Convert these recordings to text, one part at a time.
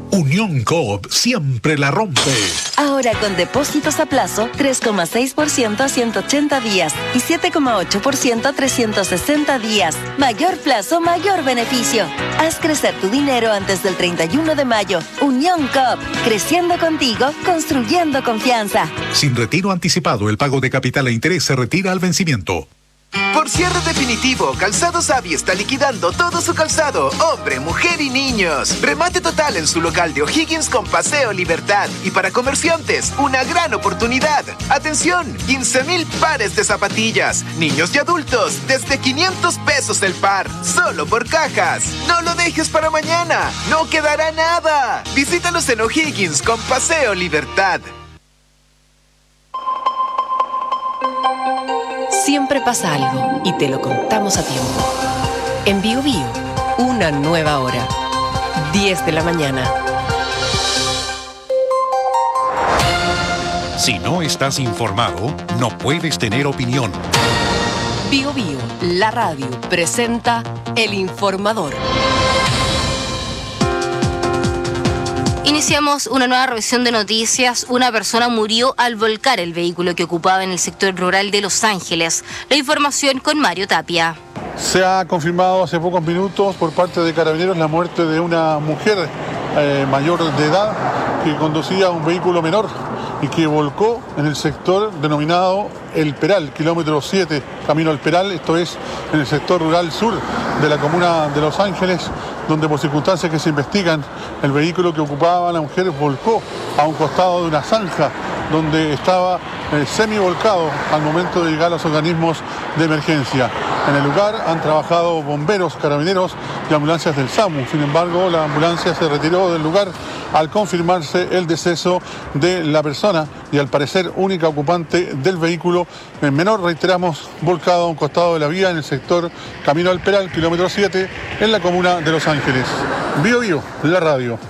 Unión Coop siempre la rompe. Ahora con depósitos a plazo, 3,6% a 180 días y 7,8% a 360 días. Mayor plazo, mayor beneficio. Haz crecer tu dinero antes del 31 de mayo. Unión Coop, creciendo contigo, construyendo confianza. Sin retiro anticipado, el pago de capital e interés se retira al vencimiento. Por cierre definitivo, Calzados Avi está liquidando todo su calzado, hombre, mujer y niños. Remate total en su local de O'Higgins con Paseo Libertad. Y para comerciantes, una gran oportunidad. Atención, 15,000 pares de zapatillas, niños y adultos, desde 500 pesos el par, solo por cajas. No lo dejes para mañana, no quedará nada. Visítanos en O'Higgins con Paseo Libertad. Siempre pasa algo y te lo contamos a tiempo. En Bio Bio, una nueva hora. 10 de la mañana. Si no estás informado, no puedes tener opinión. Bio Bio, la radio, presenta El Informador. Iniciamos una nueva revisión de noticias. Una persona murió al volcar el vehículo que ocupaba en el sector rural de Los Ángeles. La información con Mario Tapia. Se ha confirmado hace pocos minutos por parte de Carabineros la muerte de una mujer mayor de edad que conducía un vehículo menor y que volcó en el sector denominado El Peral, kilómetro 7, camino al Peral, esto es en el sector rural sur de la comuna de Los Ángeles, donde por circunstancias que se investigan, el vehículo que ocupaba la mujer volcó a un costado de una zanja donde estaba semi-volcado al momento de llegar a los organismos de emergencia. En el lugar han trabajado bomberos, carabineros y ambulancias del SAMU. Sin embargo, la ambulancia se retiró del lugar al confirmarse el deceso de la persona y al parecer única ocupante del vehículo menor, reiteramos, volcado a un costado de la vía en el sector Camino al Peral, kilómetro 7, en la comuna de Los Ángeles. Bio Bio, la radio.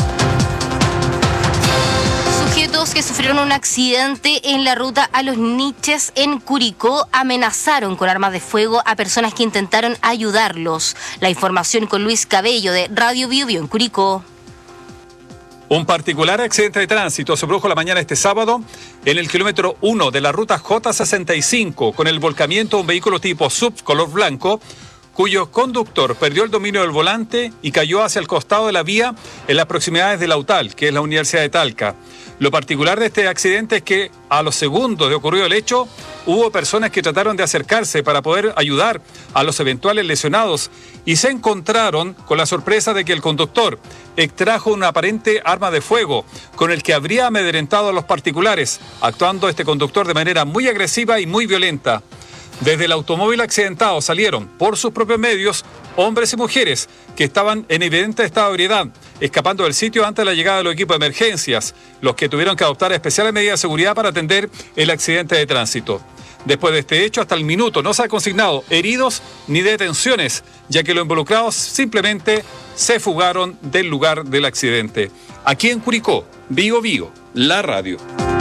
Sujetos que sufrieron un accidente en la ruta a Los Niches en Curicó amenazaron con armas de fuego a personas que intentaron ayudarlos. La información con Luis Cabello de Radio Bio Bio en Curicó. Un particular accidente de tránsito se produjo la mañana este sábado en el kilómetro 1 de la ruta J65 con el volcamiento de un vehículo tipo SUV color blanco cuyo conductor perdió el dominio del volante y cayó hacia el costado de la vía en las proximidades de la UTAL, que es la Universidad de Talca. Lo particular de este accidente es que a los segundos de ocurrido el hecho, hubo personas que trataron de acercarse para poder ayudar a los eventuales lesionados y se encontraron con la sorpresa de que el conductor extrajo una aparente arma de fuego con el que habría amedrentado a los particulares, actuando este conductor de manera muy agresiva y muy violenta. Desde el automóvil accidentado salieron, por sus propios medios, hombres y mujeres que estaban en evidente estado de ebriedad, escapando del sitio antes de la llegada de los equipos de emergencias, los que tuvieron que adoptar especiales medidas de seguridad para atender el accidente de tránsito. Después de este hecho, hasta el minuto no se han consignado heridos ni detenciones, ya que los involucrados simplemente se fugaron del lugar del accidente. Aquí en Curicó, Bio Bio, la radio.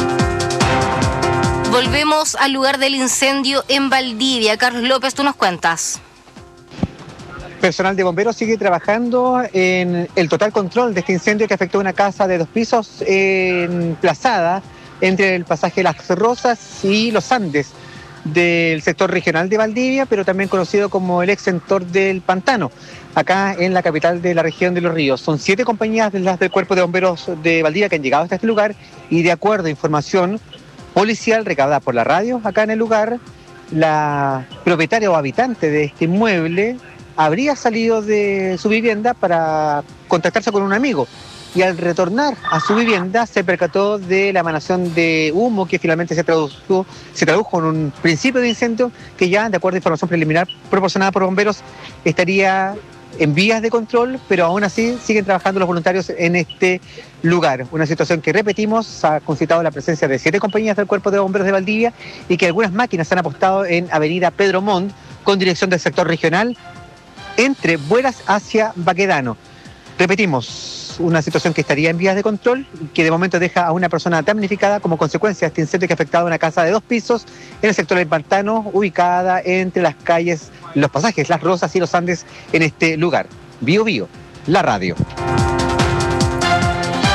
Volvemos al lugar del incendio en Valdivia. Carlos López, tú nos cuentas. Personal de bomberos sigue trabajando en el total control de este incendio que afectó una casa de 2 pisos emplazada entre el pasaje Las Rosas y Los Andes del sector regional de Valdivia, pero también conocido como el ex sector del Pantano, acá en la capital de la región de Los Ríos. Son 7 compañías de las del Cuerpo de Bomberos de Valdivia que han llegado hasta este lugar y de acuerdo a información policial recabada por la radio acá en el lugar, la propietaria o habitante de este inmueble habría salido de su vivienda para contactarse con un amigo y al retornar a su vivienda se percató de la emanación de humo que finalmente se tradujo en un principio de incendio que ya, de acuerdo a información preliminar proporcionada por bomberos, estaría en vías de control, pero aún así siguen trabajando los voluntarios en este lugar. Una situación que, repetimos, ha concitado la presencia de 7 compañías del Cuerpo de Bomberos de Valdivia y que algunas máquinas han apostado en Avenida Pedro Montt con dirección del sector regional entre Bueras hacia Baquedano. Repetimos, una situación que estaría en vías de control, que de momento deja a una persona damnificada como consecuencia de este incendio que ha afectado a una casa de 2 pisos en el sector del Pantano, ubicada entre las calles, los pasajes Las Rosas y Los Andes en este lugar. Bio Bio, la radio.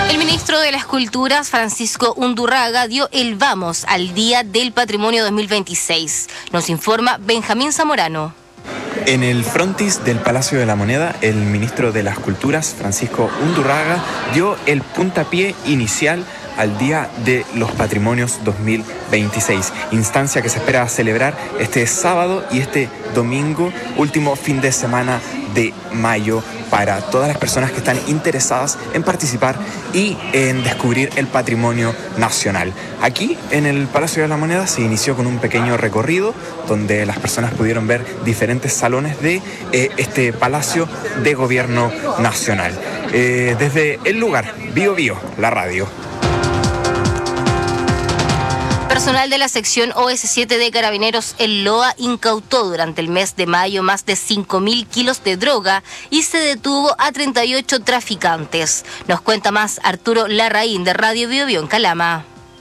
El ministro de las Culturas, Francisco Undurraga, dio el vamos al Día del Patrimonio 2026. Nos informa Benjamín Zamorano. En el frontis del Palacio de la Moneda, el ministro de las Culturas, Francisco Undurraga, dio el puntapié inicial al Día de los Patrimonios 2026, instancia que se espera celebrar este sábado y este domingo, último fin de semana de mayo, para todas las personas que están interesadas en participar y en descubrir el patrimonio nacional. Aquí, en el Palacio de la Moneda, se inició con un pequeño recorrido donde las personas pudieron ver diferentes salones de este Palacio de Gobierno Nacional. Desde el lugar, Bío Bío, la radio. Personal de la sección OS7 de Carabineros El Loa incautó durante el mes de mayo más de 5.000 kilos de droga y se detuvo a 38 traficantes. Nos cuenta más Arturo Larraín de Radio Bío Bío en Calama.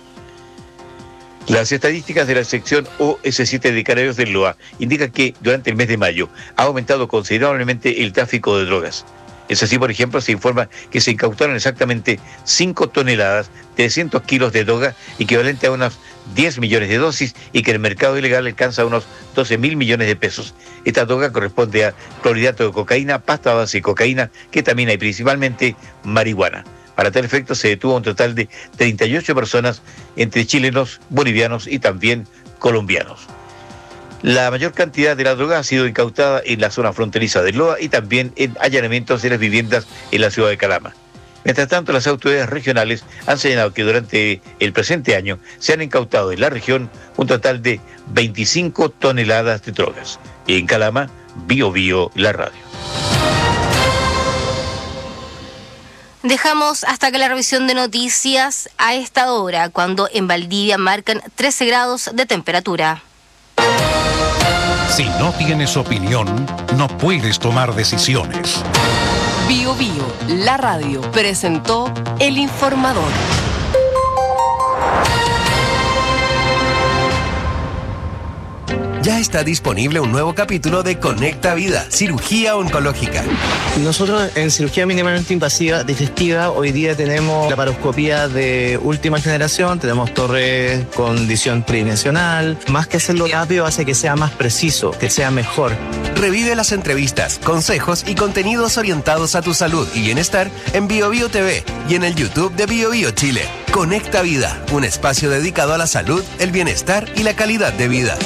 Las estadísticas de la sección OS7 de Carabineros del Loa indican que durante el mes de mayo ha aumentado considerablemente el tráfico de drogas. Es así, por ejemplo, se informa que se incautaron exactamente 5 toneladas, 300 kilos de droga, equivalente a unos 10 millones de dosis, y que el mercado ilegal alcanza unos 12.000 millones de pesos. Esta droga corresponde a clorhidrato de cocaína, pasta base de cocaína, que también hay principalmente marihuana. Para tal efecto se detuvo un total de 38 personas, entre chilenos, bolivianos y también colombianos. La mayor cantidad de la droga ha sido incautada en la zona fronteriza de Loa y también en allanamientos de las viviendas en la ciudad de Calama. Mientras tanto, las autoridades regionales han señalado que durante el presente año se han incautado en la región un total de 25 toneladas de drogas. Y en Calama, Bío Bío, la radio. Dejamos hasta que la revisión de noticias a esta hora, cuando en Valdivia marcan 13 grados de temperatura. Si no tienes opinión, no puedes tomar decisiones. Bío Bío, la radio, presentó El Informador. Ya está disponible un nuevo capítulo de Conecta Vida, cirugía oncológica. Nosotros en cirugía mínimamente invasiva digestiva hoy día tenemos laparoscopía de última generación, tenemos torre con visión tridimensional. Más que hacerlo rápido hace que sea más preciso, que sea mejor. Revive las entrevistas, consejos y contenidos orientados a tu salud y bienestar en Bío Bío TV y en el YouTube de Bío Bío Chile. Conecta Vida, un espacio dedicado a la salud, el bienestar y la calidad de vida.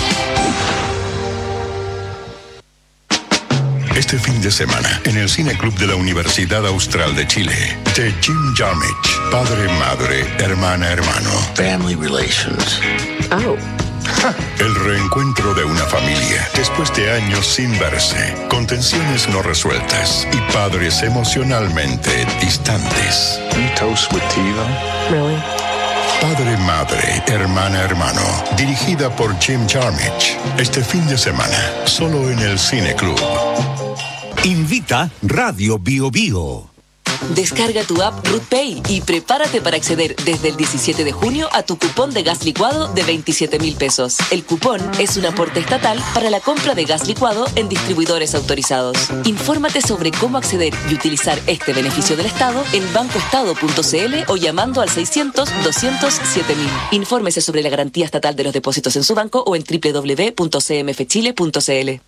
Este fin de semana, en el Cine Club de la Universidad Austral de Chile, de Jim Jarmusch, Padre, Madre, Hermana, Hermano. Family Relations. Oh. El reencuentro de una familia después de años sin verse, con tensiones no resueltas y padres emocionalmente distantes. Toast with tea, though? Really? Padre, Madre, Hermana, Hermano, dirigida por Jim Jarmusch. Este fin de semana, solo en el Cine Club. Invita Radio Bío Bío. Descarga tu app RootPay y prepárate para acceder desde el 17 de junio a tu cupón de gas licuado de 27.000 pesos. El cupón es un aporte estatal para la compra de gas licuado en distribuidores autorizados. Infórmate sobre cómo acceder y utilizar este beneficio del Estado en bancoestado.cl o llamando al 600-200-7000. Infórmese sobre la garantía estatal de los depósitos en su banco o en www.cmfchile.cl.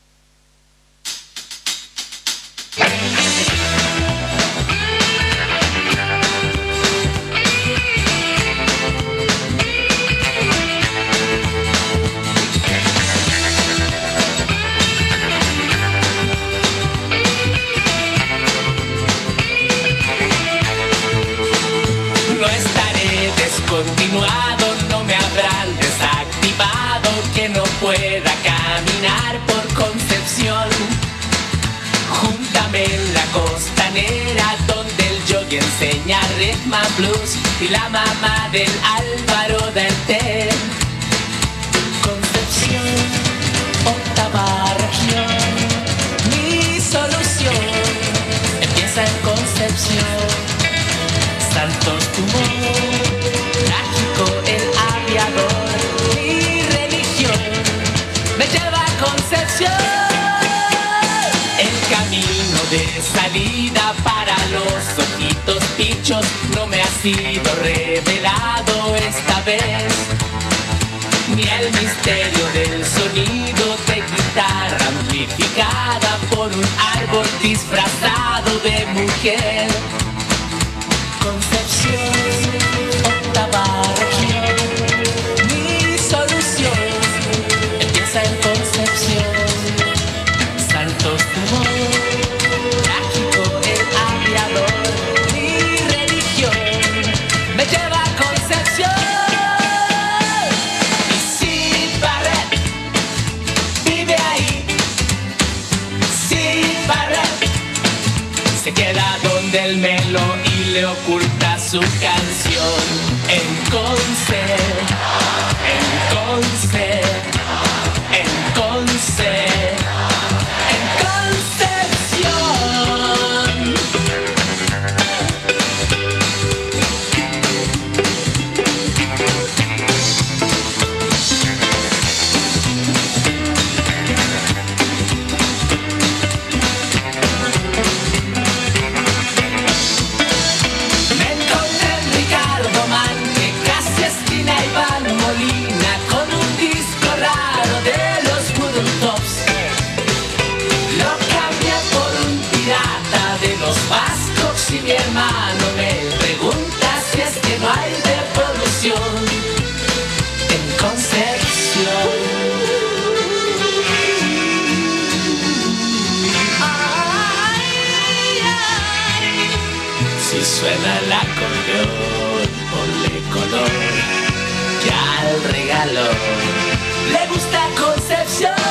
Continuado, no me habrán desactivado, que no pueda caminar por Concepción. Júntame en la costanera, donde el yogi enseña Ritma Plus y la mamá del Álvaro del té. Concepción, octava región, mi solución empieza en Concepción. Santos Dumont, el aviador, mi religión me lleva a Concepción. El camino de salida para los ojitos pichos sido revelado esta vez, ni el misterio del sonido de guitarra amplificada por un árbol disfrazado de mujer. Concepción, octava región, mi solución empieza en Concepción. Santos de amor, trágico el aviador, mi religión me lleva a Concepción. Y Sid Barrett vive ahí. Sid Barrett se queda donde el melo y le oculta su canción. En Conce, en Conce, en Conce, en Concepción. Me encontré en Ricardo Man, que casi esquina Iván Molina, con un disco raro de los Wooden Tops. Lo cambié por un pirata de los Vascos y mi hermano me pregunta si es que no hay devolución en Concepción. Si suena el acordeón, ponle color ya al regalo. Le gusta Concepción.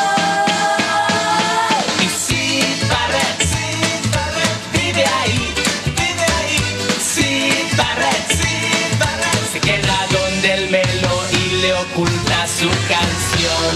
Y Sid Barrett vive ahí, vive ahí. Sid Barrett se queda donde el melo y le oculta su canción.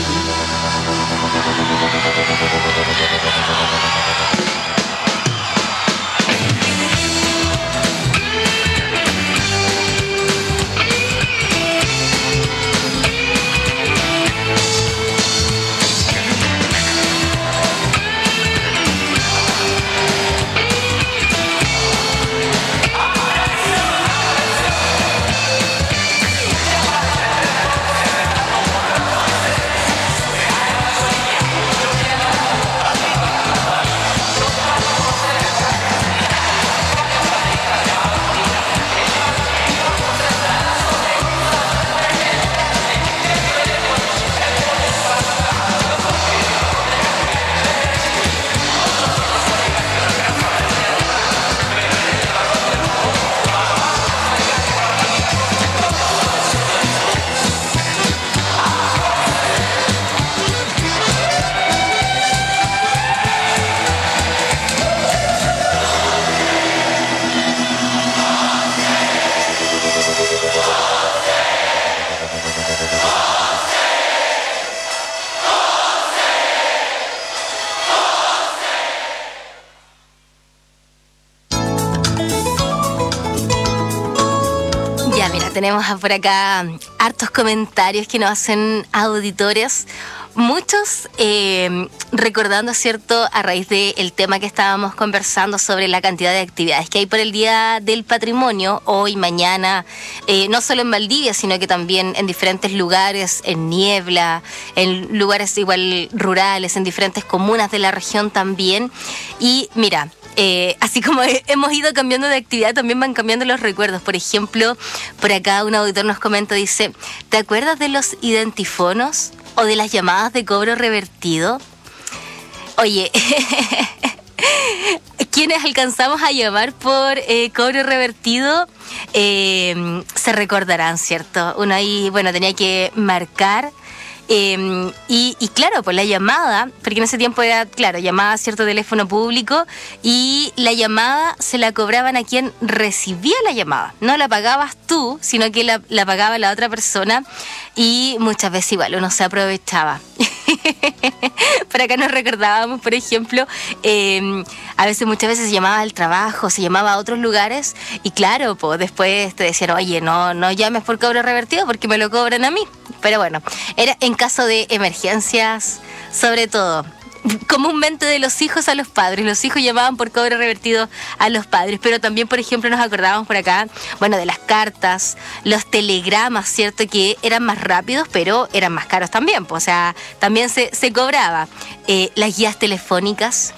Ya, mira, tenemos por acá hartos comentarios que nos hacen auditores. Muchos recordando, ¿cierto?, a raíz del tema que estábamos conversando sobre la cantidad de actividades que hay por el Día del Patrimonio, hoy, mañana, no solo en Valdivia, sino que también en diferentes lugares, en Niebla, en lugares igual rurales, en diferentes comunas de la región también. Y mira, así como hemos ido cambiando de actividad, también van cambiando los recuerdos. Por ejemplo, por acá un auditor nos comenta, dice, ¿te acuerdas de los identifonos o de las llamadas de cobro revertido? Oye, quienes alcanzamos a llamar por cobro revertido se recordarán, ¿cierto? Uno ahí, bueno, tenía que marcar. Y claro, pues la llamada, porque en ese tiempo era, claro, llamaba a cierto teléfono público y la llamada se la cobraban a quien recibía la llamada. No la pagabas tú, sino que la pagaba la otra persona y muchas veces igual uno se aprovechaba. Por acá nos recordábamos, por ejemplo, a veces, muchas veces se llamaba al trabajo, se llamaba a otros lugares y claro, pues después te decían, oye, no llames por cobro revertido porque me lo cobran a mí. Pero bueno, era en caso de emergencias, sobre todo. comúnmente de los hijos a los padres. Los hijos llamaban por cobro revertido a los padres, pero también, por ejemplo, nos acordábamos por acá, bueno, de las cartas, los telegramas, ¿cierto? Que eran más rápidos, pero eran más caros también, pues, o sea, también se cobraba. Las guías telefónicas,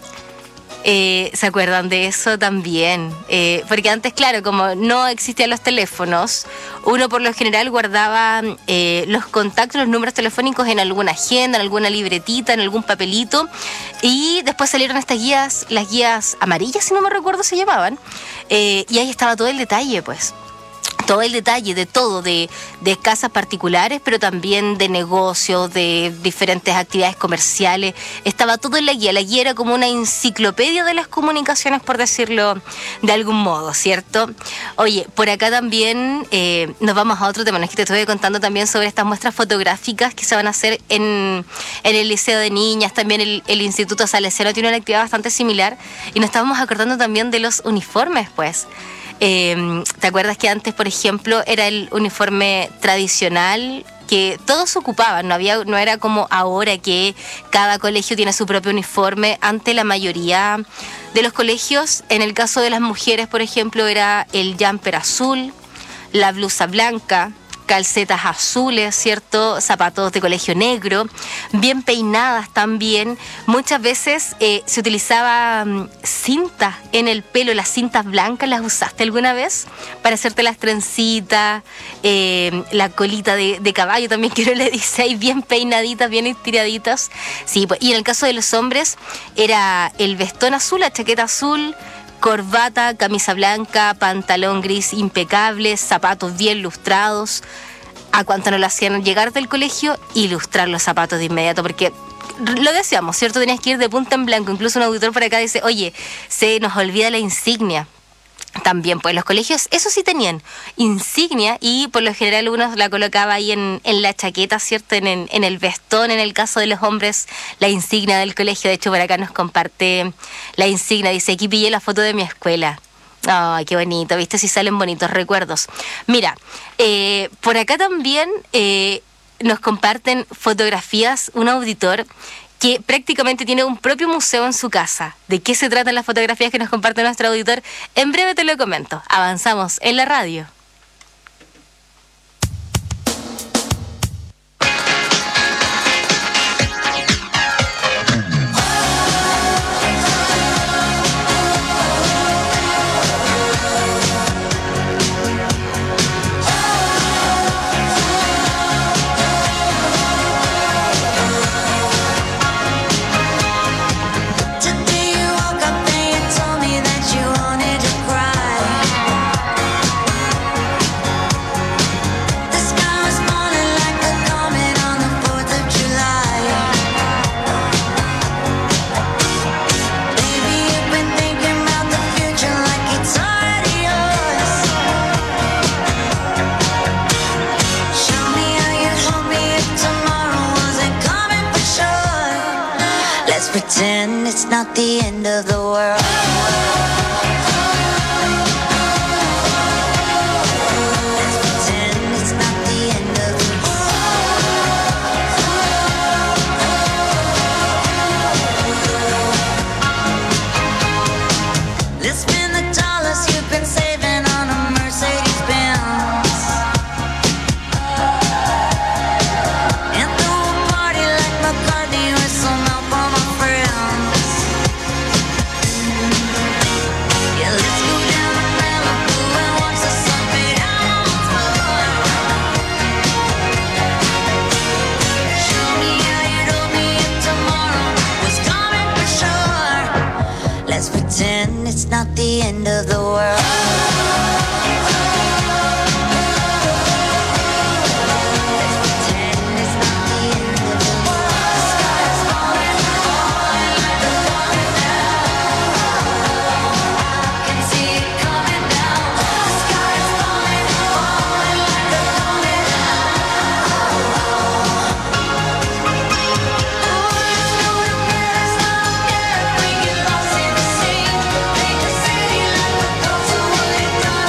¿se acuerdan de eso también? Porque antes, claro, como no existían los teléfonos, uno por lo general guardaba los contactos, los números telefónicos en alguna agenda, en alguna libretita, en algún papelito, y después salieron estas guías, las guías amarillas, si no me recuerdo se llamaban, y ahí estaba todo el detalle, pues. Todo el detalle de todo, de casas particulares, pero también de negocios, de diferentes actividades comerciales. Estaba todo en la guía. La guía era como una enciclopedia de las comunicaciones, por decirlo de algún modo, ¿cierto? Oye, por acá también nos vamos a otro tema. No es que te estoy contando también sobre estas muestras fotográficas que se van a hacer en el Liceo de Niñas. También el Instituto Salesiano tiene una actividad bastante similar. Y nos estábamos acordando también de los uniformes, pues. ¿Te acuerdas que antes, por ejemplo, era el uniforme tradicional que todos ocupaban? No era como ahora que cada colegio tiene su propio uniforme. Ante la mayoría de los colegios, en el caso de las mujeres, por ejemplo, era el jumper azul, la blusa blanca, calcetas azules, ¿cierto? Zapatos de colegio negro, bien peinadas también. Muchas veces se utilizaba cinta en el pelo, las cintas blancas. ¿Las usaste alguna vez? Para hacerte las trencitas, la colita de caballo también, que uno le dice ahí, bien peinaditas, bien estiraditas. Sí, pues, y en el caso de los hombres era el vestón azul, la chaqueta azul, corbata, camisa blanca, pantalón gris impecable, zapatos bien lustrados. A cuanto nos lo hacían llegar del colegio, ilustrar los zapatos de inmediato, porque lo decíamos, ¿cierto? Tenías que ir de punta en blanco. Incluso un auditor por acá dice, oye, se nos olvida la insignia. También, pues los colegios, eso sí tenían insignia, y por lo general uno la colocaba ahí en la chaqueta, ¿cierto? En el vestón, en el caso de los hombres, la insignia del colegio. De hecho, por acá nos comparte la insignia, dice, aquí pillé la foto de mi escuela. Ay, qué bonito, ¿viste? Si salen bonitos recuerdos. Mira, por acá también nos comparten fotografías, un auditor que prácticamente tiene un propio museo en su casa. ¿De qué se tratan las fotografías que nos comparte nuestro auditor? En breve te lo comento. Avanzamos en la radio. Pretend it's not the end of the world. Let's pretend it's not the end of the world. Let's spend the dollars you've been saving on a Mercedes Benz, and throw a party like McCartney with some help from my friends. Yeah, let's go down to Malibu and watch the sun fade out on the floor. Show me how you told me if tomorrow was coming for sure. Let's pretend it's not the end of the world. Bring it lost in the sea, make the city like a ghost of what it done.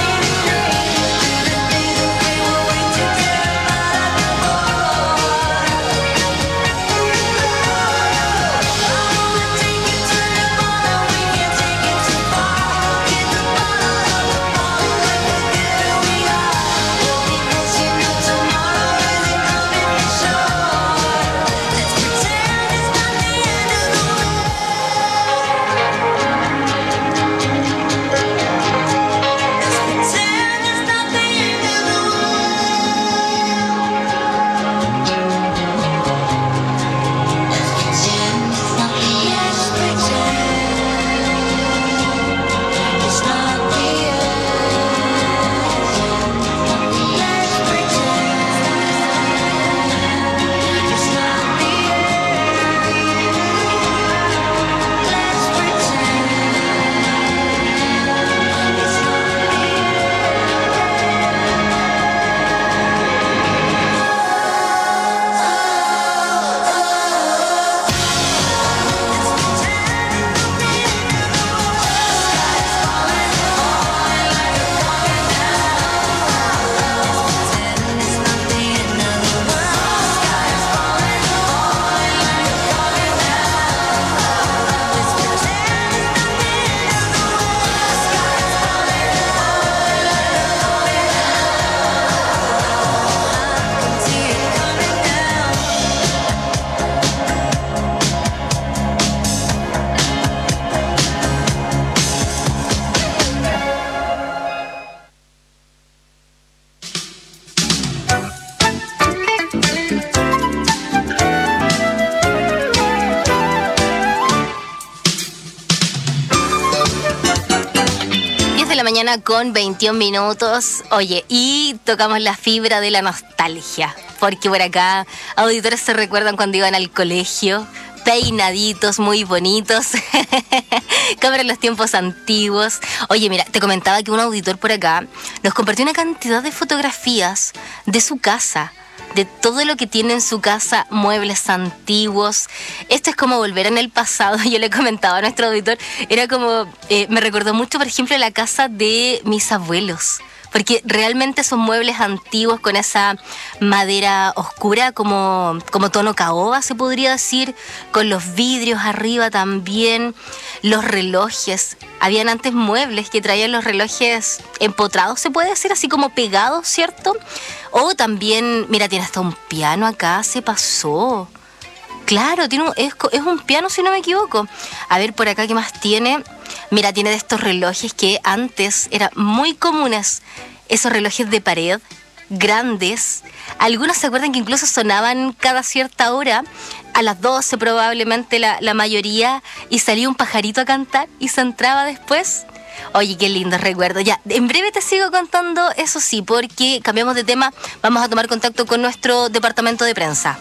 la mañana con 21 minutos. Oye, y tocamos la fibra de la nostalgia. Porque por acá, auditores se recuerdan cuando iban al colegio, peinaditos, muy bonitos, como eran los tiempos antiguos. Oye, mira, te comentaba que un auditor por acá nos compartió una cantidad de fotografías de su casa, de todo lo que tiene en su casa, muebles antiguos. Esto es como volver en el pasado. Yo le comentaba a nuestro auditor, era como, me recordó mucho, por ejemplo, la casa de mis abuelos. Porque realmente son muebles antiguos con esa madera oscura como tono caoba, se podría decir, con los vidrios arriba también, los relojes. Habían antes muebles que traían los relojes empotrados, se puede decir, así como pegados, ¿cierto? O también, mira, tiene hasta un piano acá, se pasó. Claro, es un piano, si no me equivoco. A ver, por acá, ¿qué más tiene? Mira, tiene de estos relojes que antes eran muy comunes. Esos relojes de pared, grandes. Algunos se acuerdan que incluso sonaban cada cierta hora. A las 12 probablemente la mayoría. Y salía un pajarito a cantar y se entraba después. Oye, qué lindo recuerdo. Ya, en breve te sigo contando, eso sí, porque cambiamos de tema. Vamos a tomar contacto con nuestro departamento de prensa.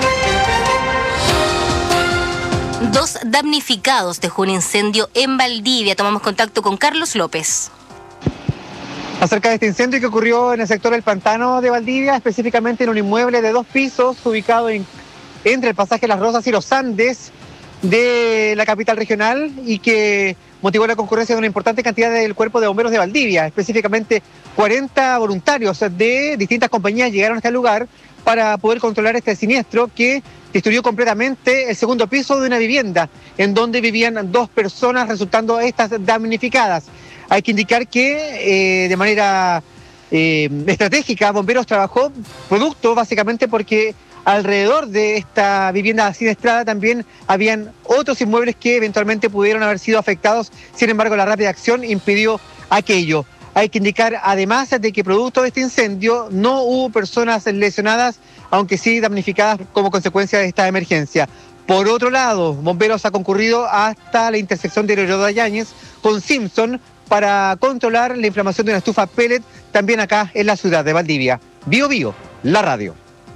2 damnificados dejó un incendio en Valdivia. Tomamos contacto con Carlos López. Acerca de este incendio que ocurrió en el sector del Pantano de Valdivia, específicamente en un inmueble de 2 pisos ubicado entre el pasaje Las Rosas y los Andes de la capital regional, y que motivó la concurrencia de una importante cantidad del Cuerpo de Bomberos de Valdivia. Específicamente 40 voluntarios de distintas compañías llegaron a este lugar para poder controlar este siniestro que destruyó completamente el segundo piso de una vivienda en donde vivían 2 personas, resultando estas damnificadas. Hay que indicar que de manera estratégica Bomberos trabajó producto básicamente porque alrededor de esta vivienda siniestrada también habían otros inmuebles que eventualmente pudieron haber sido afectados. Sin embargo, la rápida acción impidió aquello. Hay que indicar además de que producto de este incendio no hubo personas lesionadas, aunque sí damnificadas como consecuencia de esta emergencia. Por otro lado, Bomberos ha concurrido hasta la intersección de Leonardo Yáñez con Simpson para controlar la inflamación de una estufa pellet también acá en la ciudad de Valdivia. Bio Bio, la radio.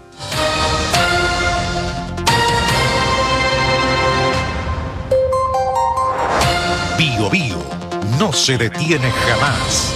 Bio Bio no se detiene jamás.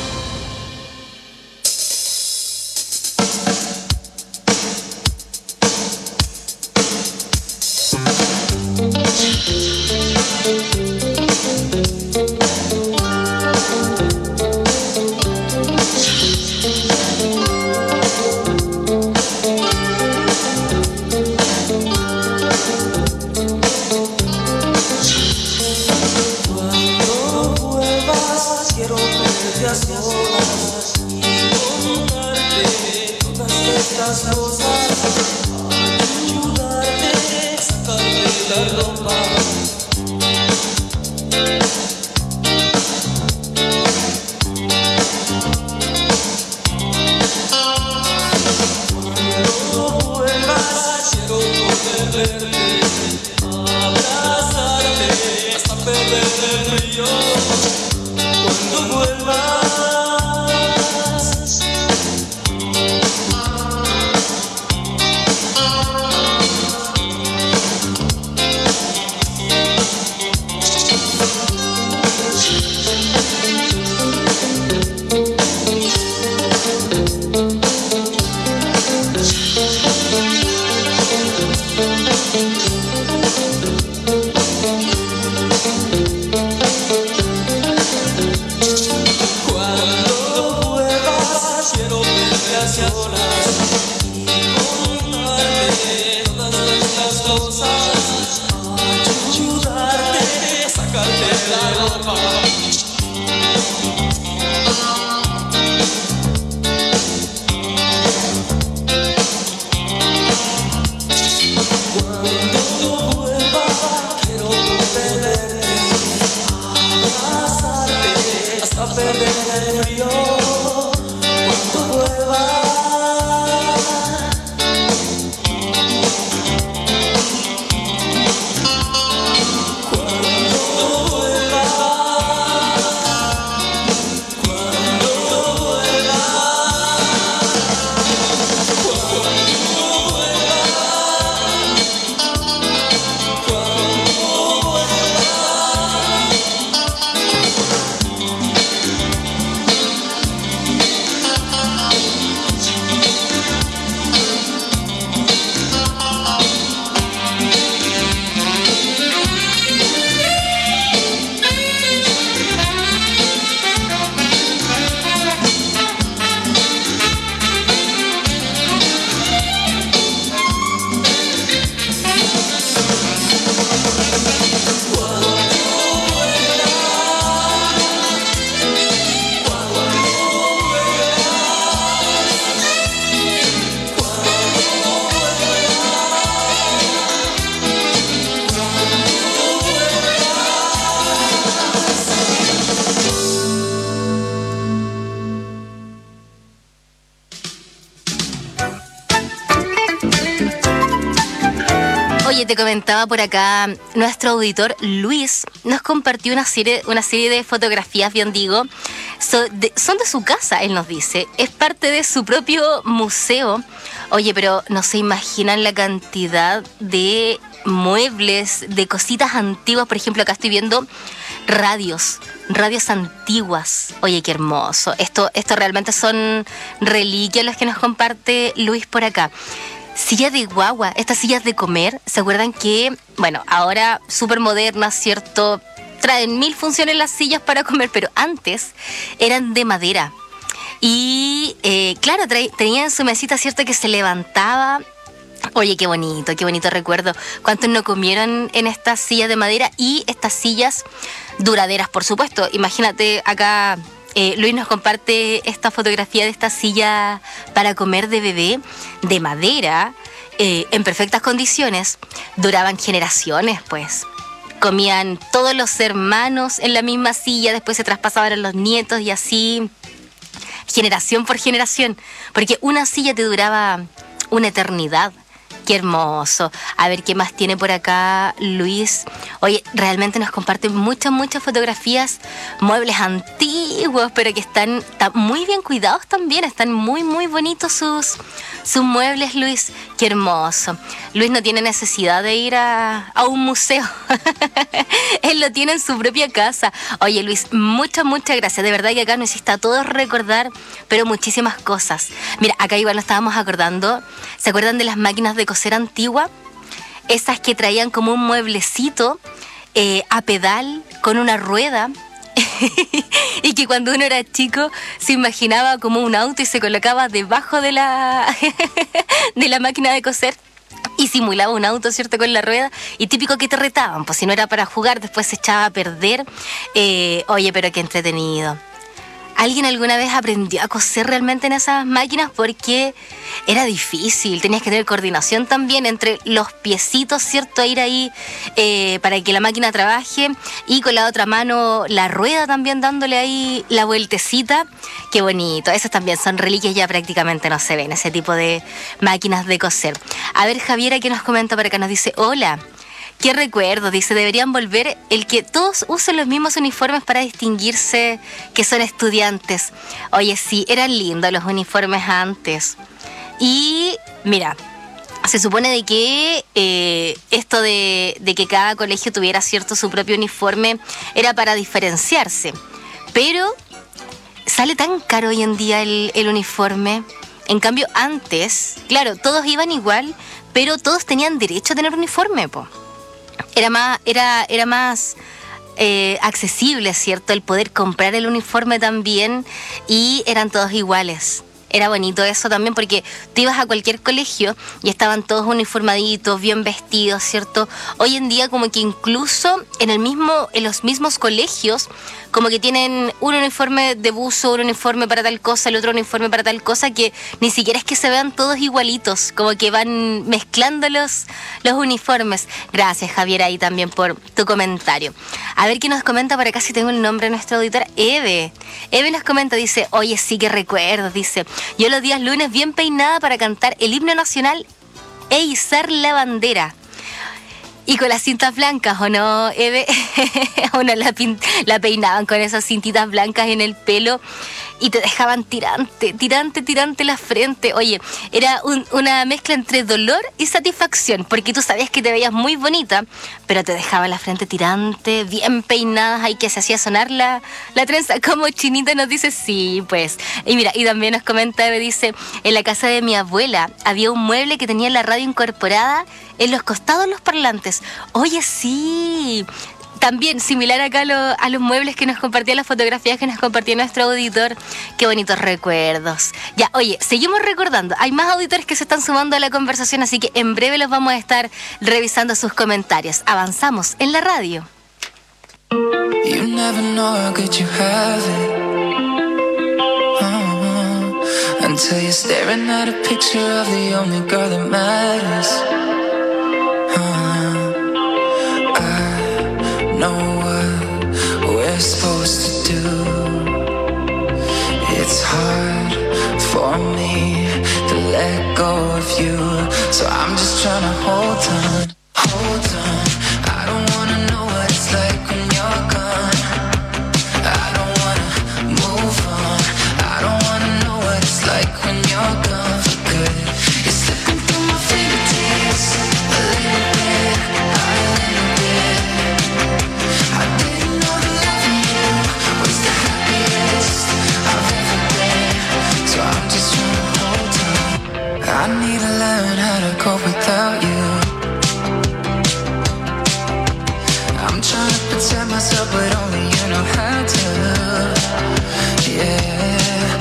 Oye, te comentaba por acá, nuestro auditor Luis nos compartió una serie de fotografías, bien digo, son de su casa, él nos dice, es parte de su propio museo. Oye, pero no se imaginan la cantidad de muebles, de cositas antiguas. Por ejemplo, acá estoy viendo radios antiguas. Oye, qué hermoso. Esto realmente son reliquias las que nos comparte Luis por acá. Sillas de guagua, estas sillas de comer, ¿se acuerdan que, bueno, ahora súper modernas, ¿cierto? Traen 1000 funciones las sillas para comer, pero antes eran de madera. Y, claro, tenían su mesita, ¿cierto?, que se levantaba. Oye, qué bonito recuerdo. ¿Cuántos no comieron en estas sillas de madera? Y estas sillas duraderas, por supuesto. Imagínate, acá Luis nos comparte esta fotografía de esta silla para comer de bebé, de madera, en perfectas condiciones. Duraban generaciones, pues. Comían todos los hermanos en la misma silla, después se traspasaban a los nietos y así, generación por generación. Porque una silla te duraba una eternidad. Qué hermoso. A ver qué más tiene por acá Luis. Oye, realmente nos comparte muchas fotografías, muebles antiguos, pero que están muy bien cuidados también. Están muy bonitos sus muebles, Luis. Qué hermoso. Luis no tiene necesidad de ir a un museo. Él lo tiene en su propia casa. Oye, Luis, muchas gracias. De verdad que acá nos hiciste a todos recordar, pero muchísimas cosas. Mira, acá igual nos estábamos acordando. ¿Se acuerdan de las máquinas de coser antigua? Esas que traían como un mueblecito a pedal con una rueda y que cuando uno era chico se imaginaba como un auto y se colocaba debajo de la de la máquina de coser y simulaba un auto, ¿cierto?, con la rueda, y típico que te retaban, pues si no era para jugar después se echaba a perder. Oye, pero qué entretenido. ¿Alguien alguna vez aprendió a coser realmente en esas máquinas? Porque era difícil, tenías que tener coordinación también entre los piecitos, ¿cierto? Ir ahí para que la máquina trabaje y con la otra mano la rueda también dándole ahí la vueltecita. Qué bonito, esas también son reliquias, ya prácticamente no se ven, ese tipo de máquinas de coser. A ver, Javiera, ¿qué nos comenta por acá? Nos dice, hola. ¿Qué recuerdo? Dice, deberían volver el que todos usen los mismos uniformes para distinguirse que son estudiantes. Oye, sí, eran lindos los uniformes antes. Y mira, se supone de que esto de que cada colegio tuviera, cierto, su propio uniforme era para diferenciarse. Pero sale tan caro hoy en día el uniforme. En cambio, antes, claro, todos iban igual, pero todos tenían derecho a tener uniforme, po. Era más accesible, ¿cierto?, el poder comprar el uniforme también, y eran todos iguales. Era bonito eso también, porque tú ibas a cualquier colegio y estaban todos uniformaditos, bien vestidos, ¿cierto? Hoy en día como que incluso en los mismos colegios como que tienen un uniforme de buzo, un uniforme para tal cosa, el otro uniforme para tal cosa, que ni siquiera es que se vean todos igualitos, como que van mezclando los uniformes. Gracias, Javier, ahí también por tu comentario. A ver qué nos comenta por acá, si tengo el nombre de nuestra auditora, Eve. Eve nos comenta, dice, oye, sí que recuerdo, dice, yo los días lunes bien peinada para cantar el himno nacional e izar la bandera. Y con las cintas blancas, ¿o no, Eve? Uno la peinaban con esas cintitas blancas en el pelo y te dejaban tirante la frente. Oye, era una mezcla entre dolor y satisfacción, porque tú sabías que te veías muy bonita, pero te dejaba la frente tirante, bien peinadas, ahí que se hacía sonar la trenza como chinita. Nos dice, sí, pues. Y mira, y también nos comenta, Eve, dice, en la casa de mi abuela había un mueble que tenía la radio incorporada en los costados de los parlantes. Oye, sí. También similar acá a los muebles que nos compartía, las fotografías que nos compartía nuestro auditor. Qué bonitos recuerdos. Ya, oye, seguimos recordando. Hay más auditores que se están sumando a la conversación, así que en breve los vamos a estar revisando sus comentarios. Avanzamos en la radio. You never know how good you have it. Until you're staring at a picture of the only girl that matters. Know what we're supposed to do. It's hard for me to let go of you, so I'm just trying to hold on. hold on. I don't wanna know what it's like when you're gone. I don't wanna move on. I don't wanna know what it's like when you're gone for good. You're slipping through my fingertips a little bit, a little bit. I didn't know that loving you was the happiest I've ever been. So I'm just trying to hold on. I need to learn how to cope without you. I'm trying to protect myself, but only you know how to. Yeah.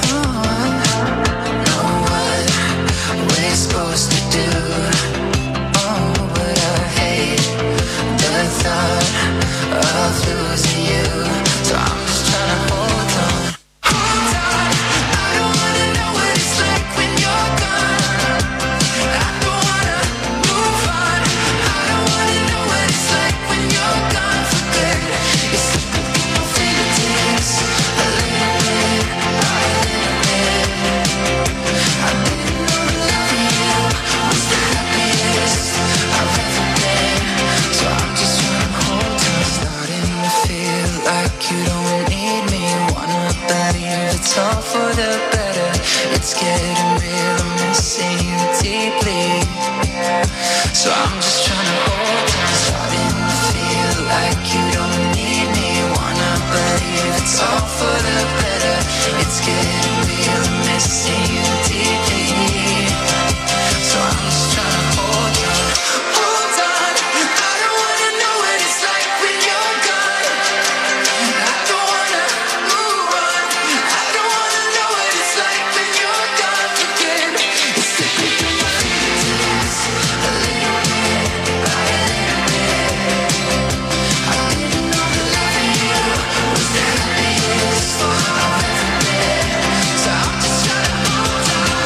Know what we're supposed to do. Oh, but I hate the thought of losing you. So I'm just trying to hold on. Hold on. I don't wanna know what it's like when you're gone. I don't wanna move on. I don't wanna know what it's like when you're gone for good. You're slipping through my fingertips a little bit, a little bit. I didn't know that loving you was the happiest I've ever been. So I'm just trying to hold on. Starting to feel like you don't need me. Wanna believe it's all for the better. It's getting real, I'm missing you deeply. So I'm just trying to hold on. Starting to feel like you don't need me. Wanna believe it's all for the better. It's getting real, I'm missing you deeply. So I'm just trying to hold on. Hold on. I don't wanna know what it's like when you're gone. I don't wanna move on. I don't wanna know what it's like when you're gone again. It's slipping through my fingertips a little bit, a little bit. I didn't know that loving you was the happiest I've ever been. So I'm just trying to hold on.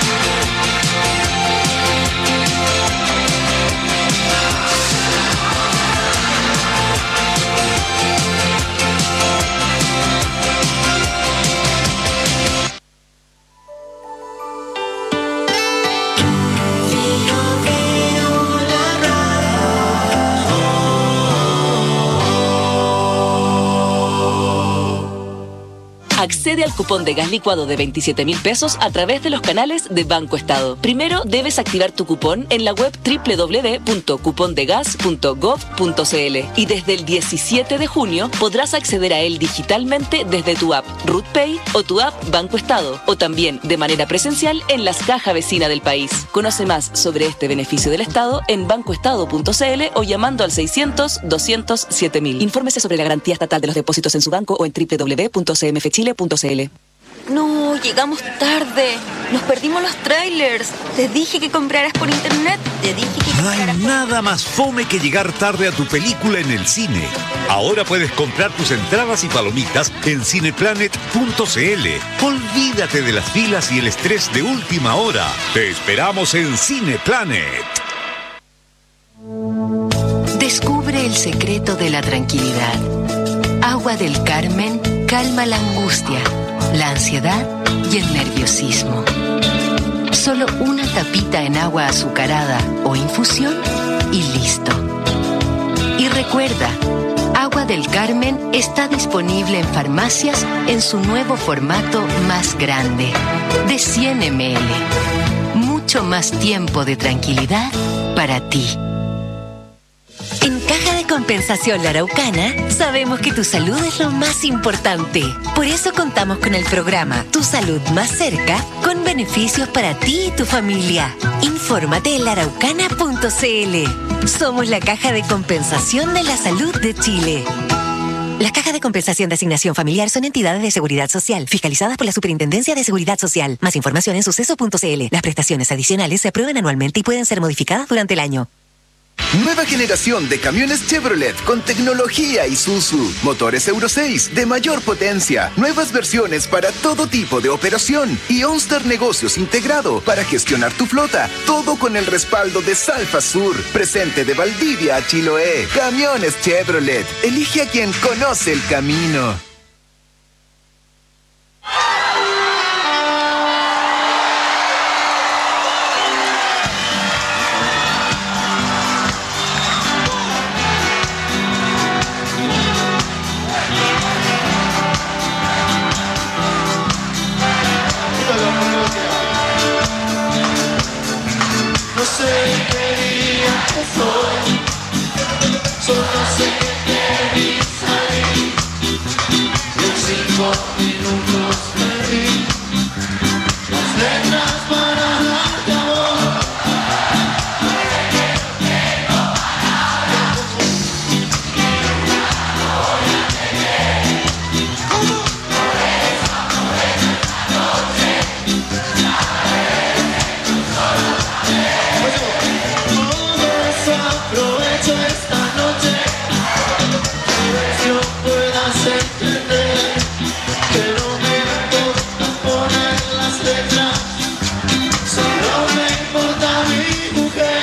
Accede al cupón de gas licuado de 27.000 pesos a través de los canales de Banco Estado. Primero debes activar tu cupón en la web www.cupondegas.gov.cl y desde el 17 de junio podrás acceder a él digitalmente desde tu app RootPay o tu app Banco Estado o también de manera presencial en las cajas vecinas del país. Conoce más sobre este beneficio del Estado en bancoestado.cl o llamando al 600-200-7000. Infórmese sobre la garantía estatal de los depósitos en su banco o en www.cmfchile.cl. No, llegamos tarde. Nos perdimos los trailers. Te dije que compraras por internet. Te dije que No hay nada más fome que llegar tarde a tu película en el cine. Ahora puedes comprar tus entradas y palomitas en cineplanet.cl. Olvídate de las filas y el estrés de última hora. Te esperamos en Cineplanet. Descubre el secreto de la tranquilidad. Agua del Carmen calma la angustia, la ansiedad y el nerviosismo. Solo una tapita en agua azucarada o infusión y listo. Y recuerda, Agua del Carmen está disponible en farmacias en su nuevo formato más grande, de 100 ml. Mucho más tiempo de tranquilidad para ti. En Caja de Compensación La Araucana, sabemos que tu salud es lo más importante. Por eso contamos con el programa Tu Salud Más Cerca, con beneficios para ti y tu familia. Infórmate en laraucana.cl. Somos la Caja de Compensación de la Salud de Chile. Las cajas de compensación de asignación familiar son entidades de seguridad social, fiscalizadas por la Superintendencia de Seguridad Social. Más información en suceso.cl. Las prestaciones adicionales se aprueban anualmente y pueden ser modificadas durante el año. Nueva generación de camiones Chevrolet con tecnología Isuzu. Motores Euro 6 de mayor potencia. Nuevas versiones para todo tipo de operación. Y OnStar Negocios integrado para gestionar tu flota. Todo con el respaldo de Salfa Sur. Presente de Valdivia a Chiloé. Camiones Chevrolet. Elige a quien conoce el camino. sé qué día estoy, solo sé que te vi salir y en 5 minutos perdí las letras para darte amor. Aprovecho esta noche, tal vez yo puedas entender que no me importa poner las letras, solo me importa mi mujer.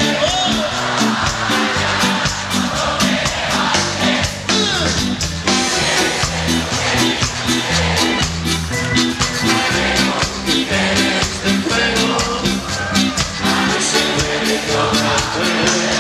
Este juego a mí se me toca perder.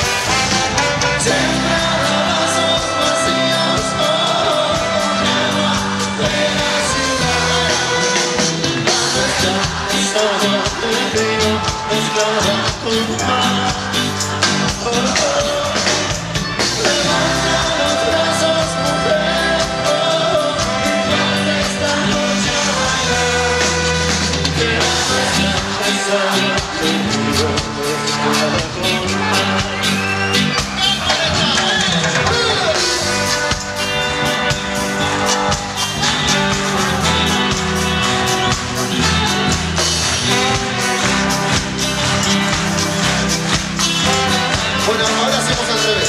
Bueno, ahora hacemos al revés.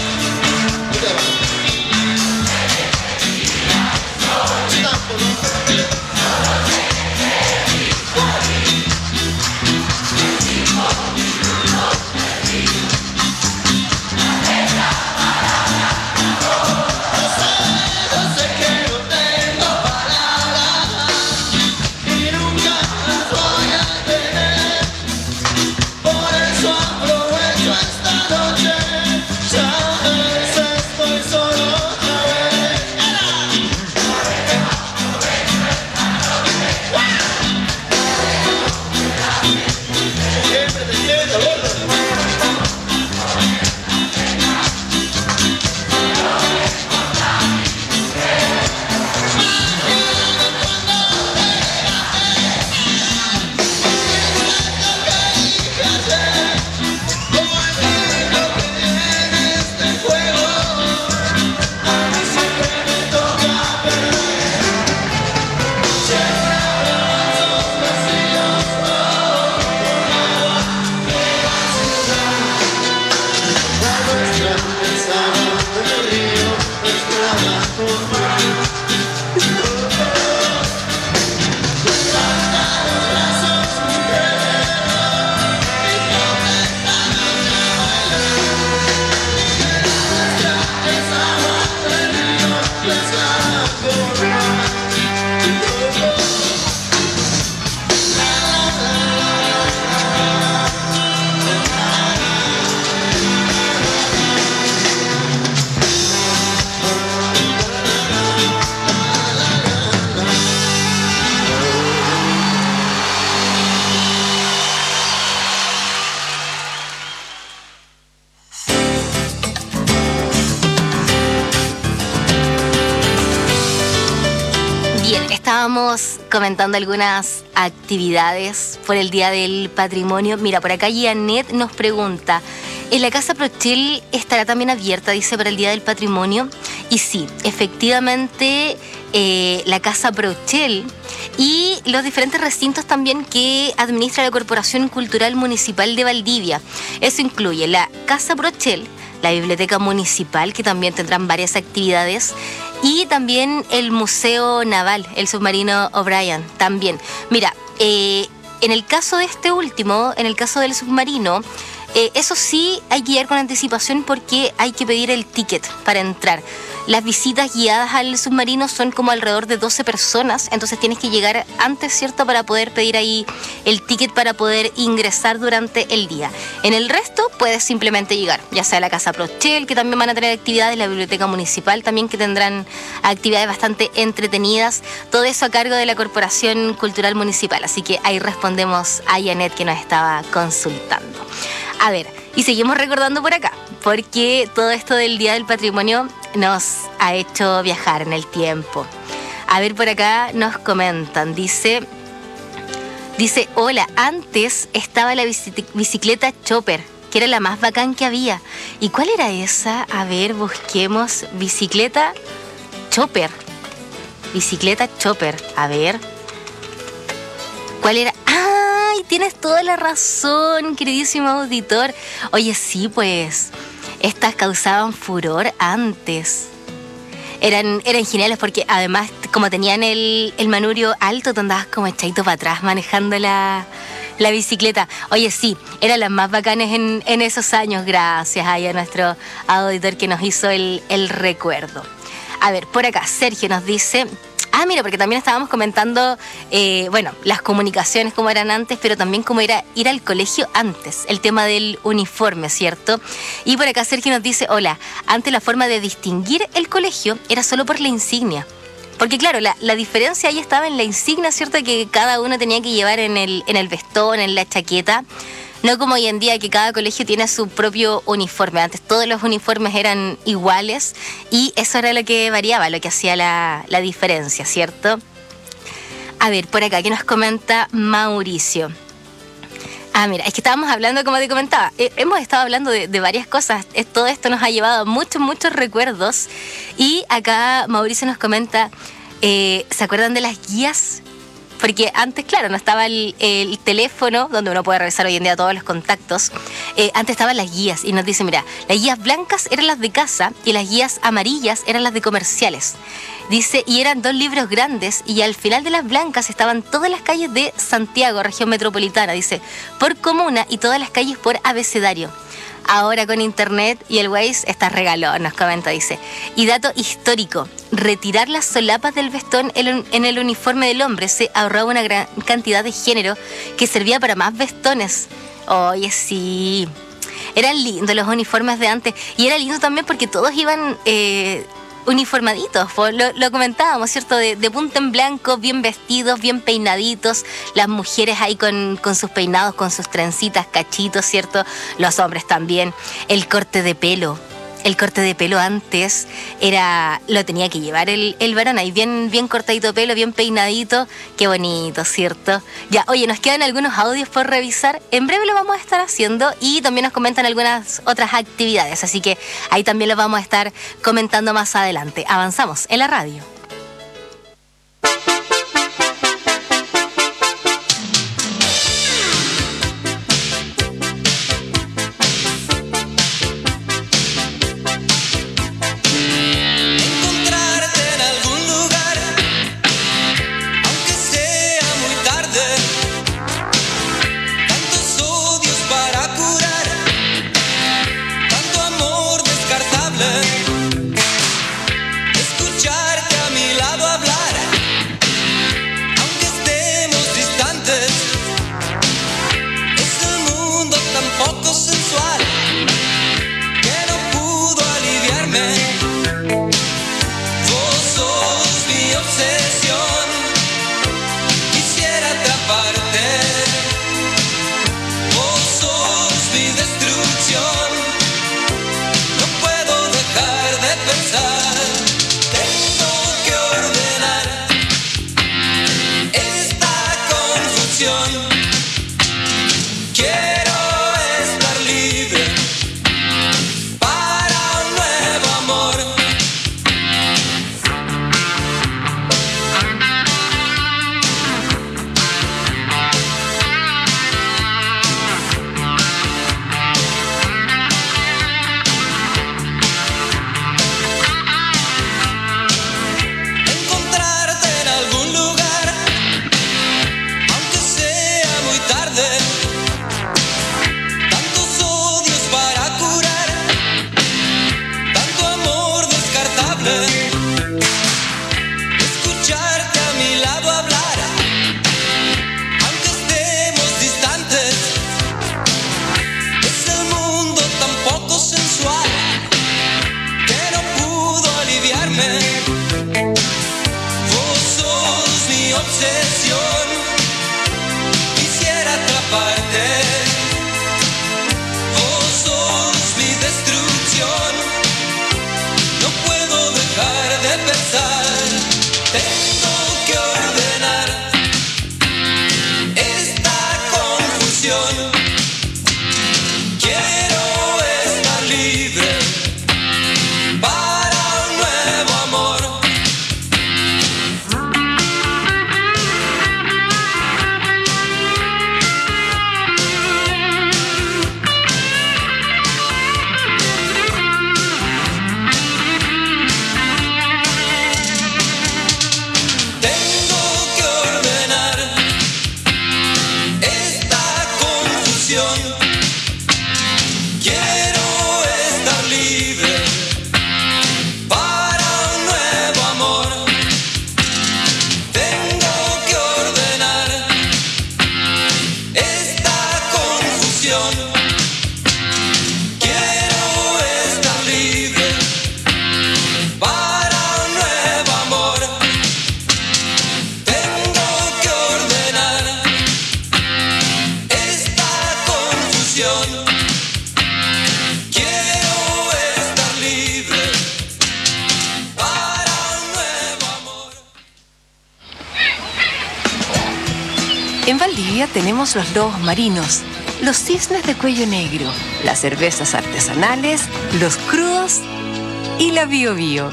Estábamos comentando algunas actividades por el Día del Patrimonio. Mira, por acá Janet nos pregunta, ¿en la Casa Prochel estará también abierta, dice, para el Día del Patrimonio? Y sí, efectivamente, la Casa Prochel y los diferentes recintos también que administra la Corporación Cultural Municipal de Valdivia. Eso incluye la Casa Prochel, la Biblioteca Municipal, que también tendrán varias actividades, y también el Museo Naval, el Submarino O'Brien, también. Mira, en el caso de este último, en el caso del submarino, eso sí hay que ir con anticipación porque hay que pedir el ticket para entrar. Las visitas guiadas al submarino son como alrededor de 12 personas, entonces tienes que llegar antes, ¿cierto?, para poder pedir ahí el ticket para poder ingresar durante el día. En el resto puedes simplemente llegar, ya sea a la Casa Prochel, que también van a tener actividades, la Biblioteca Municipal también, que tendrán actividades bastante entretenidas, todo eso a cargo de la Corporación Cultural Municipal. Así que ahí respondemos a Janet, que nos estaba consultando. A ver, y seguimos recordando por acá, porque todo esto del Día del Patrimonio nos ha hecho viajar en el tiempo. A ver, por acá nos comentan, dice, hola, antes estaba la bicicleta Chopper, que era la más bacán que había. ¿Y cuál era esa? A ver, busquemos bicicleta Chopper. Bicicleta Chopper, a ver. ¿Cuál era? ¡Ay! Tienes toda la razón, queridísimo auditor. Oye, sí, pues, estas causaban furor antes. Eran geniales porque además, como tenían el manubrio alto, te andabas como echadito para atrás manejando la bicicleta. Oye, sí, eran las más bacanes en esos años. Gracias a nuestro auditor que nos hizo el recuerdo. A ver, por acá, Sergio nos dice... mira, porque también estábamos comentando, las comunicaciones como eran antes, pero también cómo era ir al colegio antes, el tema del uniforme, ¿cierto? Y por acá Sergio nos dice, hola, antes la forma de distinguir el colegio era solo por la insignia. Porque claro, la diferencia ahí estaba en la insignia, ¿cierto? Que cada uno tenía que llevar en el vestón, en la chaqueta. No como hoy en día que cada colegio tiene su propio uniforme. Antes todos los uniformes eran iguales y eso era lo que variaba, lo que hacía la diferencia, ¿cierto? A ver, por acá, ¿qué nos comenta Mauricio? Mira, es que estábamos hablando, como te comentaba, hemos estado hablando de varias cosas. Todo esto nos ha llevado a muchos recuerdos. Y acá Mauricio nos comenta, ¿se acuerdan de las guías? Porque antes, claro, no estaba el teléfono, donde uno puede revisar hoy en día todos los contactos. Antes estaban las guías y nos dice, mira, las guías blancas eran las de casa y las guías amarillas eran las de comerciales. Dice, y eran 2 libros grandes y al final de las blancas estaban todas las calles de Santiago, región metropolitana, dice, por comuna y todas las calles por abecedario. Ahora con internet y el Waze está regalón, nos comenta, dice. Y dato histórico, retirar las solapas del vestón en el uniforme del hombre se ahorraba una gran cantidad de género que servía para más vestones. Oye, sí, eran lindos los uniformes de antes y era lindo también porque todos iban... uniformaditos, lo comentábamos, ¿cierto? De punta en blanco, bien vestidos, bien peinaditos, las mujeres ahí con sus peinados, con sus trencitas, cachitos, ¿cierto? Los hombres también. El corte de pelo antes lo tenía que llevar el varón ahí, bien cortadito de pelo, bien peinadito, qué bonito, ¿cierto? Ya, oye, nos quedan algunos audios por revisar, en breve lo vamos a estar haciendo y también nos comentan algunas otras actividades, así que ahí también lo vamos a estar comentando más adelante. Avanzamos en la radio. Escucharte a En Valdivia tenemos los lobos marinos, los cisnes de cuello negro, las cervezas artesanales, los crudos y la Bio Bio.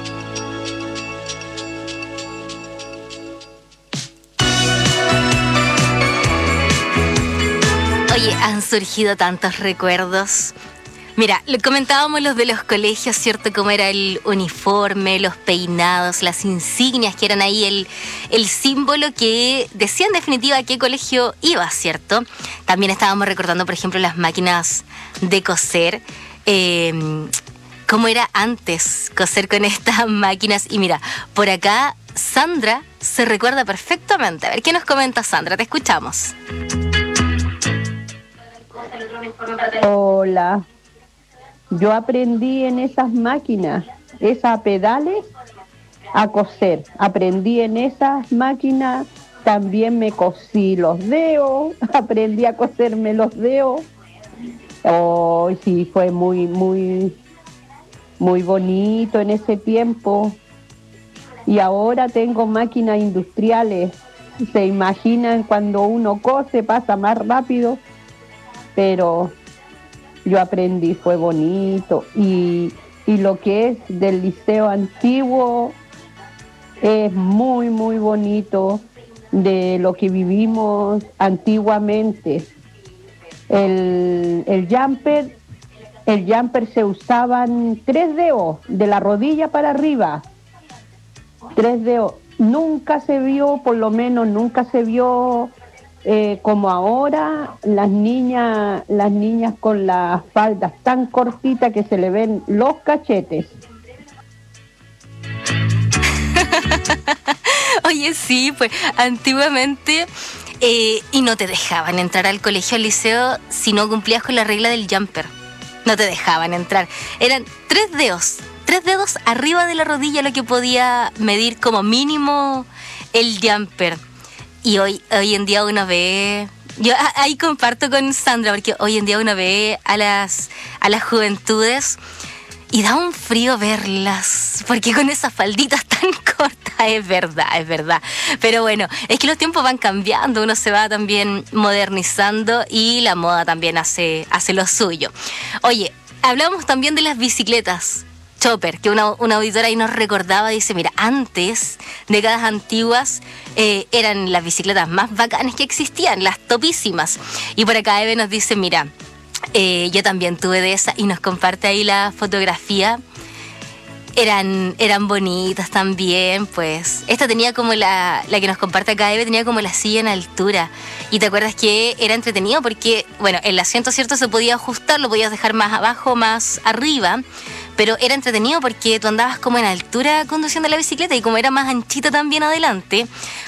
Oye, han surgido tantos recuerdos. Mira, comentábamos los de los colegios, ¿cierto? Cómo era el uniforme, los peinados, las insignias, que eran ahí el símbolo que decía en definitiva a qué colegio iba, ¿cierto? También estábamos recordando, por ejemplo, las máquinas de coser. Cómo era antes coser con estas máquinas. Y mira, por acá Sandra se recuerda perfectamente. A ver, ¿qué nos comenta Sandra? Te escuchamos. Hola. Yo aprendí en esas máquinas, esas pedales, a coser. Aprendí en esas máquinas, también me cosí los dedos, aprendí a coserme los dedos. Oh, sí, fue muy bonito en ese tiempo. Y ahora tengo máquinas industriales. Se imaginan cuando uno cose, pasa más rápido, pero yo aprendí, fue bonito. Y lo que es del liceo antiguo es muy bonito, de lo que vivimos antiguamente. El jumper se usaban 3 dedos, de la rodilla para arriba. 3 dedos. Nunca se vio, por lo menos nunca se vio como ahora, las niñas con las faldas tan cortitas que se le ven los cachetes. Oye, sí, pues antiguamente y no te dejaban entrar al colegio, al liceo, si no cumplías con la regla del jumper. No te dejaban entrar. Eran 3 dedos arriba de la rodilla lo que podía medir como mínimo el jumper. Y hoy en día uno ve... Yo ahí comparto con Sandra, porque hoy en día uno ve a las juventudes y da un frío verlas, porque con esas falditas tan cortas, es verdad. Pero bueno, es que los tiempos van cambiando, uno se va también modernizando y la moda también hace lo suyo. Oye, hablamos también de las bicicletas Chopper, que una auditora ahí nos recordaba, dice, mira, antes, décadas antiguas, eran las bicicletas más bacanas que existían, las topísimas. Y por acá Eve nos dice, mira, yo también tuve de esa, y nos comparte ahí la fotografía. Eran bonitas también, pues. Esta tenía como la que nos comparte acá Eve, tenía como la silla en altura. Y te acuerdas que era entretenido porque, bueno, el asiento, ¿cierto? Se podía ajustar, lo podías dejar más abajo, más arriba. Pero era entretenido porque tú andabas como en altura conduciendo la bicicleta y como era más anchita también adelante,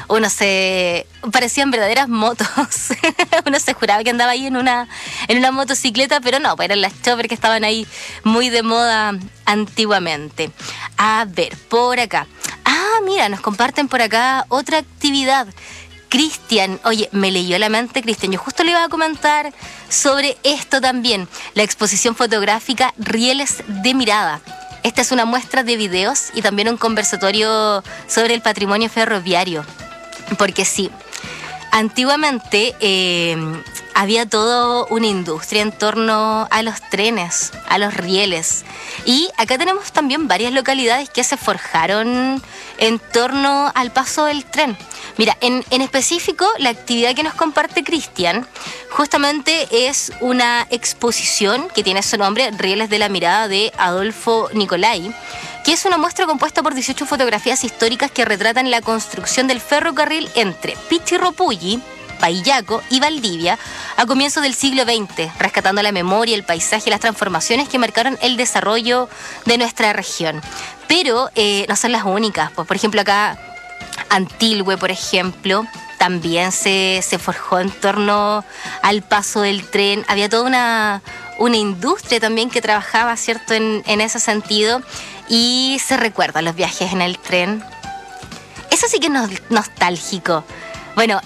parecían verdaderas motos. Uno se juraba que andaba ahí en una motocicleta, pero no, pues eran las Chopper que estaban ahí muy de moda antiguamente. A ver, por acá. Mira, nos comparten por acá otra actividad. Cristian, oye, me leyó la mente Cristian. Yo justo le iba a comentar sobre esto también. La exposición fotográfica Rieles de Mirada. Esta es una muestra de videos y también un conversatorio sobre el patrimonio ferroviario. Porque sí, antiguamente había toda una industria en torno a los trenes, a los rieles. Y acá tenemos también varias localidades que se forjaron en torno al paso del tren. Mira, en específico, la actividad que nos comparte Cristian justamente es una exposición que tiene su nombre, Rieles de la Mirada, de Adolfo Nicolai, que es una muestra compuesta por 18 fotografías históricas que retratan la construcción del ferrocarril entre Pichirropulli, Payaco y Valdivia a comienzos del siglo XX, rescatando la memoria, el paisaje y las transformaciones que marcaron el desarrollo de nuestra región. Pero no son las únicas, pues, por ejemplo acá Antilhue, por ejemplo, también se forjó en torno al paso del tren. Había toda una industria también que trabajaba, ¿cierto?, en ese sentido. Y se recuerdan los viajes en el tren. Eso sí que es nostálgico. Bueno,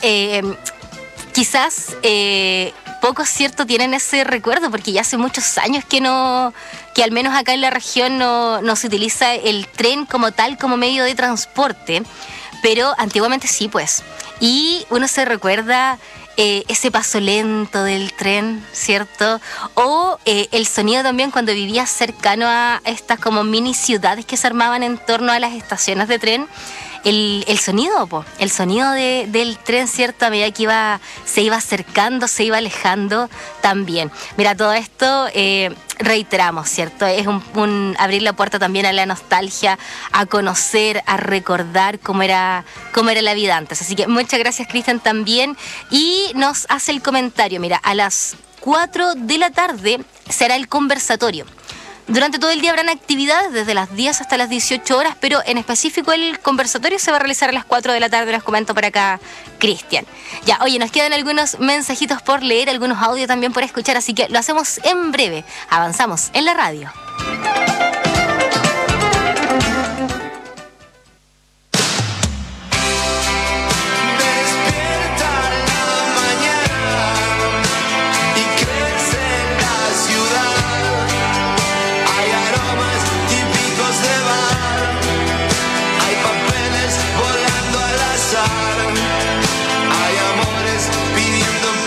quizás pocos, ¿cierto?, tienen ese recuerdo, porque ya hace muchos años que al menos acá en la región no se utiliza el tren como tal, como medio de transporte. pero antiguamente sí, pues. Y uno se recuerda ese paso lento del tren, ¿cierto? O el sonido también cuando vivías cercano a estas como mini ciudades que se armaban en torno a las estaciones de tren. El sonido, el sonido del tren, ¿cierto? A medida que se iba acercando, se iba alejando también. Mira, todo esto reiteramos, ¿cierto? Es un abrir la puerta también a la nostalgia, a conocer, a recordar cómo era la vida antes. Así que muchas gracias, Cristian, también. Y nos hace el comentario, mira, a las 4 de la tarde será el conversatorio. Durante todo el día habrán actividades desde las 10 hasta las 18 horas, pero en específico el conversatorio se va a realizar a las 4 de la tarde, les comento por acá, Cristian. Ya, oye, nos quedan algunos mensajitos por leer, algunos audios también por escuchar, así que lo hacemos en breve. Avanzamos en la radio.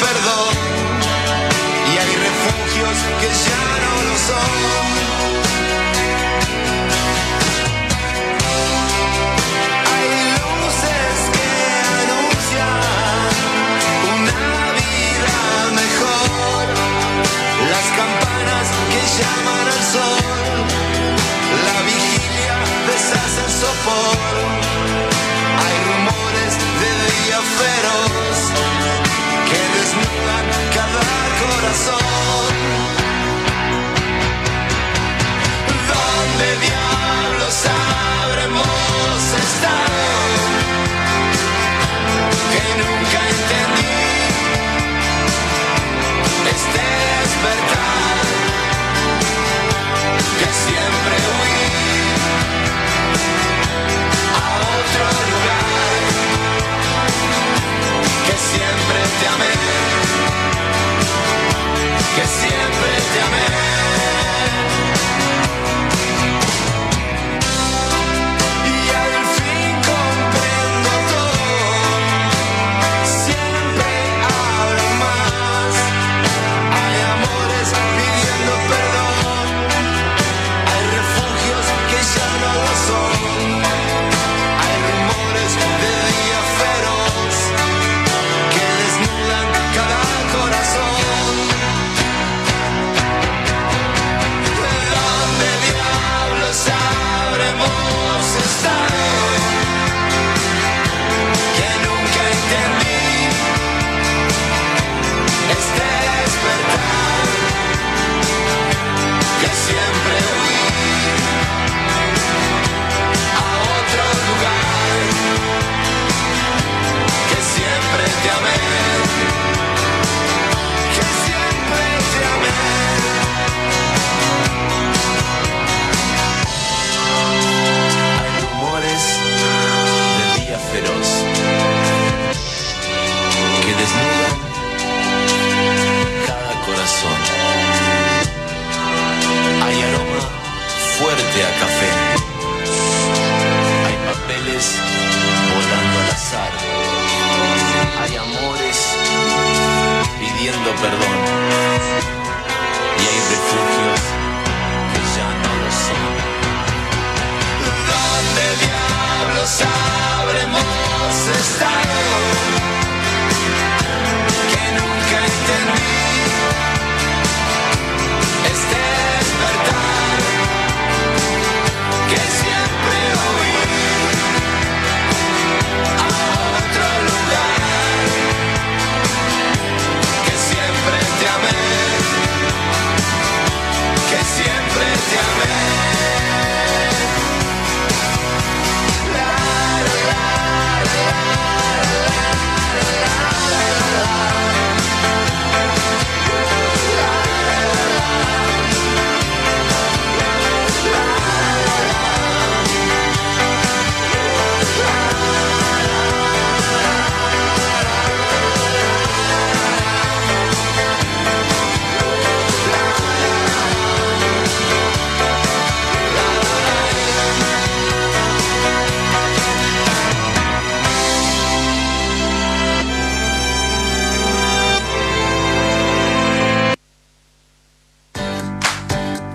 Que ya no lo son.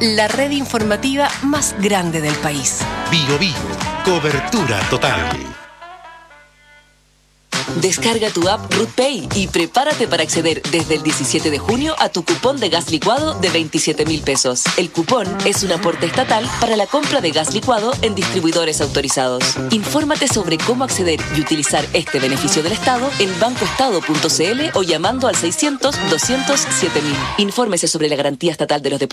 la red informativa más grande del país. Bio Bio, cobertura total. Descarga tu app RootPay y prepárate para acceder desde el 17 de junio a tu cupón de gas licuado de 27.000 pesos. El cupón es un aporte estatal para la compra de gas licuado en distribuidores autorizados. Infórmate sobre cómo acceder y utilizar este beneficio del Estado en bancoestado.cl o llamando al 600-200-7000. Infórmese sobre la garantía estatal de los depósitos.